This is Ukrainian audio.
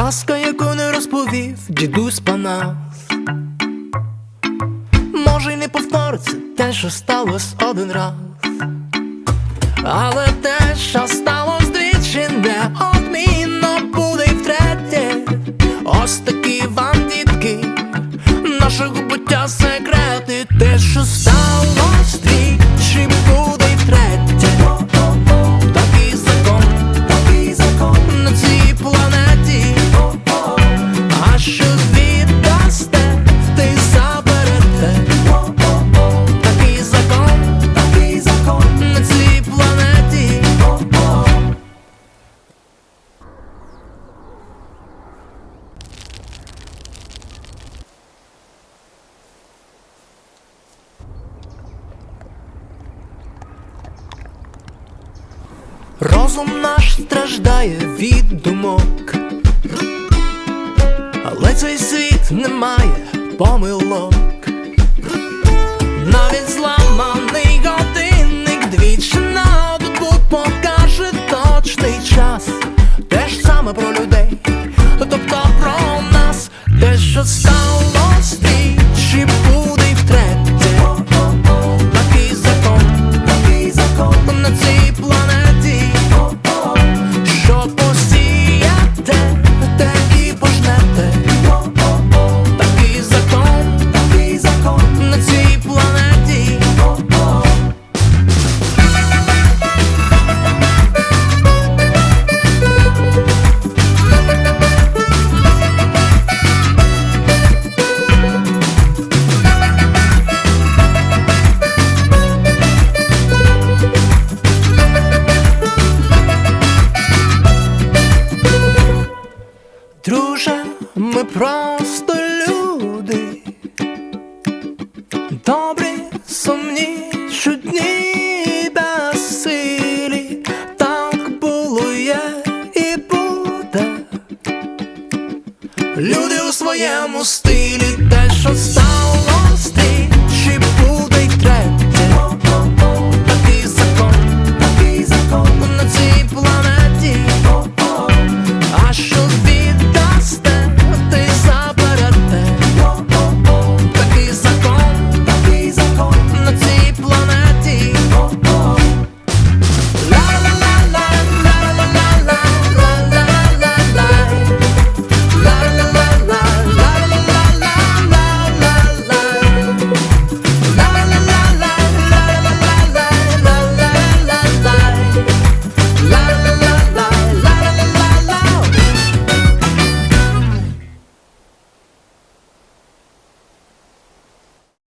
казка, яку не розповів дідусь Панас. Може й не повториться те, що сталося один раз, але те, що сталося двічі, неодмінно буде й втретє. Ось такі вам, дітки, нашого буття секрети. Те, що сталося двічі, буде й втретє. Такий закон на цій планеті. А що віддасте, те й заберете. Такий закон на цій планеті. Розум наш страждає від думок, але цей світ не має помилок. Навіть зламаний годинник двічі на добу покаже точний час. Те ж саме про людей, тобто про нас. Те, що сталося двічі, буде й втретє. Такий закон на цій планеті. Що посіяте, те і пожнете. Такий закон на цій планеті. Друже, ми просто люди, добрі, сумні, чудні, безсилі. Так було, є і буде. Люди у своєму стилі. Те, що стало